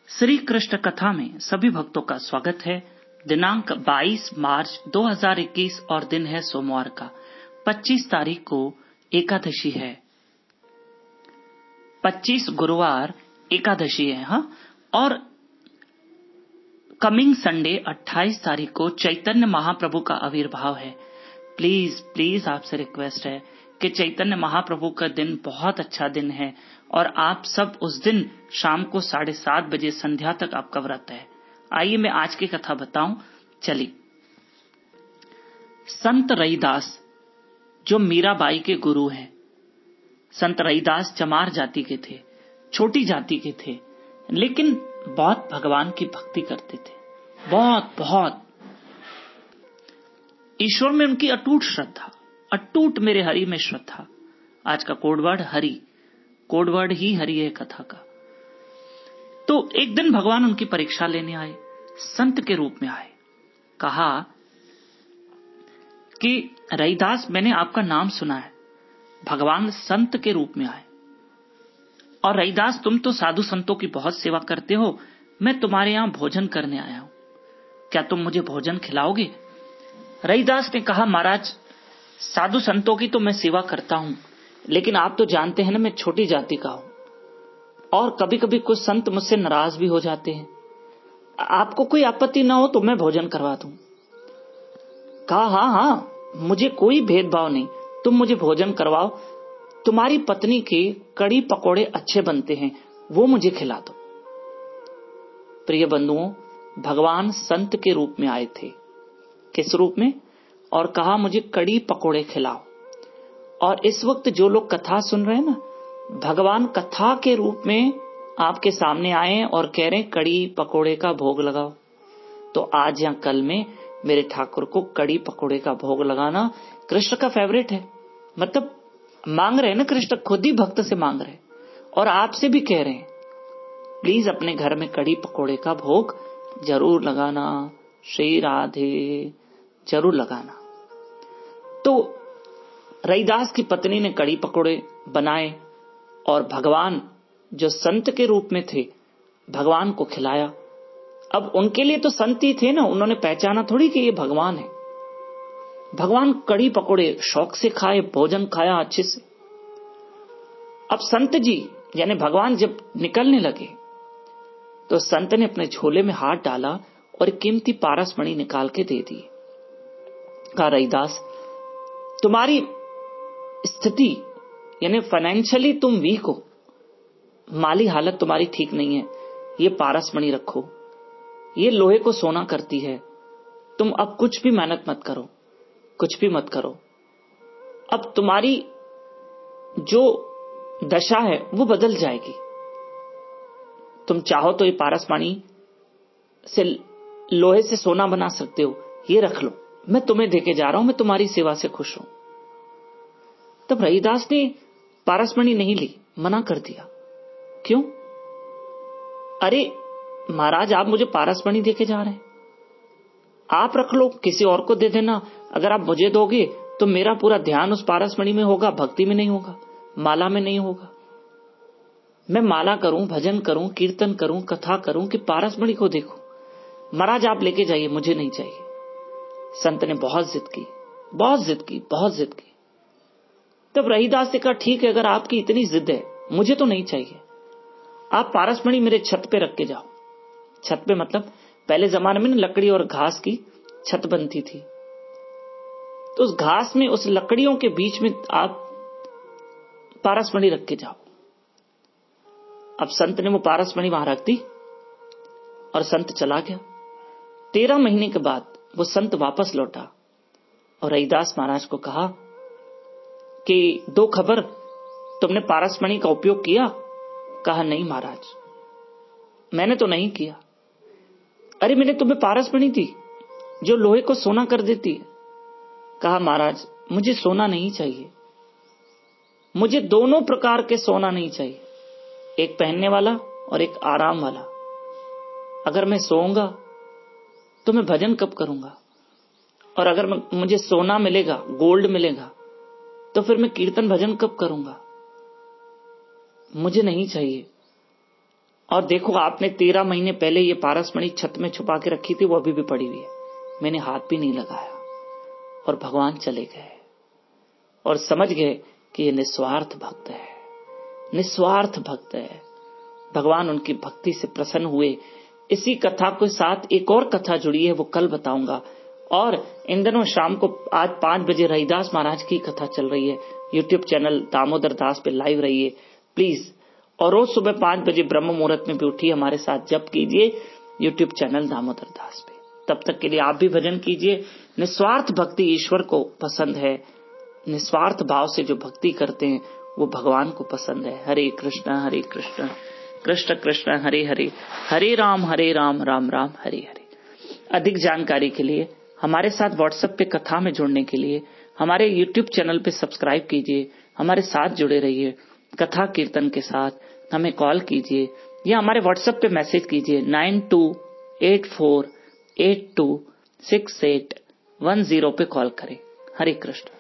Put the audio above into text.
श्री कृष्ण कथा में सभी भक्तों का स्वागत है। दिनांक 22 मार्च 2021 और दिन है सोमवार का। 25 तारीख को एकादशी है। 25 गुरुवार एकादशी है। हाँ, और कमिंग संडे 28 तारीख को चैतन्य महाप्रभु का आविर्भाव है। प्लीज आपसे रिक्वेस्ट है कि चैतन्य महाप्रभु का दिन बहुत अच्छा दिन है और आप सब उस दिन शाम को 7:30 बजे संध्या तक आपका व्रत है। आइए मैं आज की कथा बताऊं। चलिए, संत रैदास जो मीराबाई के गुरु हैं। संत रैदास चमार जाति के थे, छोटी जाति के थे, लेकिन बहुत भगवान की भक्ति करते थे। बहुत ईश्वर में उनकी अटूट श्रद्धा, अटूट मेरे हरि में श्रद्धा। आज का कोडवर्ड हरि, कोडवर्ड ही हरि है कथा का। तो एक दिन भगवान उनकी परीक्षा लेने आए, संत के रूप में आए। कहा कि रैदास, मैंने आपका नाम सुना है। भगवान संत के रूप में आए। और रैदास, तुम तो साधु संतों की बहुत सेवा करते हो, मैं तुम्हारे यहां भोजन करने आया हूं, क्या तुम मुझे भोजन खिलाओगे? रैदास ने कहा, महाराज, साधु संतों की तो मैं सेवा करता हूं, लेकिन आप तो जानते हैं ना, मैं छोटी जाति का हूं और कभी कभी कुछ संत मुझसे नाराज भी हो जाते हैं। आपको कोई आपत्ति ना हो तो मैं भोजन करवा दूं। कहा, हाँ, मुझे कोई भेदभाव नहीं, तुम मुझे भोजन करवाओ। तुम्हारी पत्नी के कड़ी पकोड़े अच्छे बनते हैं, वो मुझे खिला दो। प्रिय बंधुओं, भगवान संत के रूप में आए थे। किस रूप में? और कहा, मुझे कड़ी पकोड़े खिलाओ। और इस वक्त जो लोग कथा सुन रहे हैं ना, भगवान कथा के रूप में आपके सामने आए और कह रहे हैं कड़ी पकोड़े का भोग लगाओ। तो आज या कल में मेरे ठाकुर को कड़ी पकोड़े का भोग लगाना कृष्ण का फेवरेट है। मतलब मांग रहे हैं ना, कृष्ण खुद ही भक्त से मांग रहे हैं और आपसे भी कह रहे हैं, प्लीज अपने घर में कड़ी पकोड़े का भोग जरूर लगाना, श्री राधे जरूर लगाना। तो रैदास की पत्नी ने कड़ी पकोड़े बनाए और भगवान जो संत के रूप में थे, भगवान को खिलाया। अब उनके लिए तो संत ही थे ना, उन्होंने पहचाना थोड़ी कि ये भगवान है। भगवान कड़ी पकोड़े शौक से खाए, भोजन खाया अच्छे से। अब संत जी यानी भगवान जब निकलने लगे तो संत ने अपने झोले में हाथ डाला और कीमती पारस मणि निकाल के दे दी। कहा, रैदास, तुम्हारी स्थिति यानी फाइनेंशियली तुम वीक हो, माली हालत तुम्हारी ठीक नहीं है, ये पारस मणि रखो, ये लोहे को सोना करती है। तुम अब कुछ भी मेहनत मत करो, कुछ भी मत करो। अब तुम्हारी जो दशा है वो बदल जाएगी। तुम चाहो तो ये पारस मणि से लोहे से सोना बना सकते हो, ये रख लो, मैं तुम्हें देके जा रहा हूं, मैं तुम्हारी सेवा से खुश हूं। तब रैदास ने पारसमणि नहीं ली, मना कर दिया। क्यों? अरे महाराज, आप मुझे पारसमणि देके जा रहे हैं, आप रख लो, किसी और को दे देना। अगर आप मुझे दोगे तो मेरा पूरा ध्यान उस पारसमणि में होगा, भक्ति में नहीं होगा, माला में नहीं होगा। मैं माला करूं, भजन करूं, कीर्तन करूं, कथा करूं कि पारसमणि को देखो। महाराज आप लेके जाइए, मुझे नहीं चाहिए। संत ने बहुत जिद की। तब रैदास ने कहा, ठीक है, अगर आपकी इतनी जिद है, मुझे तो नहीं चाहिए। आप पारसमणि मेरे छत पे रख के जाओ। छत पे मतलब पहले जमाने में लकड़ी और घास की छत बनती थी, तो उस घास में, उस लकड़ियों के बीच में आप पारसमणि रख के जाओ। अब संत ने वो पारसमणि वहां रख दी और संत चला गया। 13 महीने के बाद वो संत वापस लौटा और रैदास महाराज को कहा कि दो खबर, तुमने पारसमणि का उपयोग किया? कहा, नहीं महाराज, मैंने तो नहीं किया। अरे मैंने तुम्हें पारसमणि दी जो लोहे को सोना कर देती है। कहा, महाराज मुझे सोना नहीं चाहिए, मुझे दोनों प्रकार के सोना नहीं चाहिए, एक पहनने वाला और एक आराम वाला। अगर मैं सोऊंगा तो मैं भजन कब करूंगा? और अगर मुझे सोना मिलेगा, गोल्ड मिलेगा, तो फिर मैं कीर्तन भजन कब करूंगा? मुझे नहीं चाहिए। और देखो आपने 13 महीने पहले ये पारसमणि छत में छुपा के रखी थी, वो अभी भी पड़ी हुई है, मैंने हाथ भी नहीं लगाया। और भगवान चले गए और समझ गए कि ये निस्वार्थ भक्त है, निस्वार्थ भक्त है। भगवान उनकी भक्ति से प्रसन्न हुए। इसी कथा के साथ एक और कथा जुड़ी है, वो कल बताऊंगा। और इन दिनों शाम को आज 5 बजे रहीदास महाराज की कथा चल रही है, यूट्यूब चैनल दामोदर दास पे लाइव रहिए प्लीज। और रोज सुबह 5 बजे ब्रह्म मुहूर्त में भी उठिए, हमारे साथ जप कीजिए यूट्यूब चैनल दामोदर दास पे। तब तक के लिए आप भी भजन कीजिए। निस्वार्थ भक्ति ईश्वर को पसंद है, निस्वार्थ भाव से जो भक्ति करते हैं वो भगवान को पसंद है। हरे कृष्ण कृष्ण कृष्ण हरे हरे, हरे राम राम राम हरे हरे। अधिक जानकारी के लिए हमारे साथ व्हाट्सएप पे कथा में जुड़ने के लिए हमारे यूट्यूब चैनल पे सब्सक्राइब कीजिए, हमारे साथ जुड़े रहिए। कथा कीर्तन के साथ हमें कॉल कीजिए या हमारे व्हाट्सएप पे मैसेज कीजिए 9284826810 पे कॉल करें। हरे कृष्ण।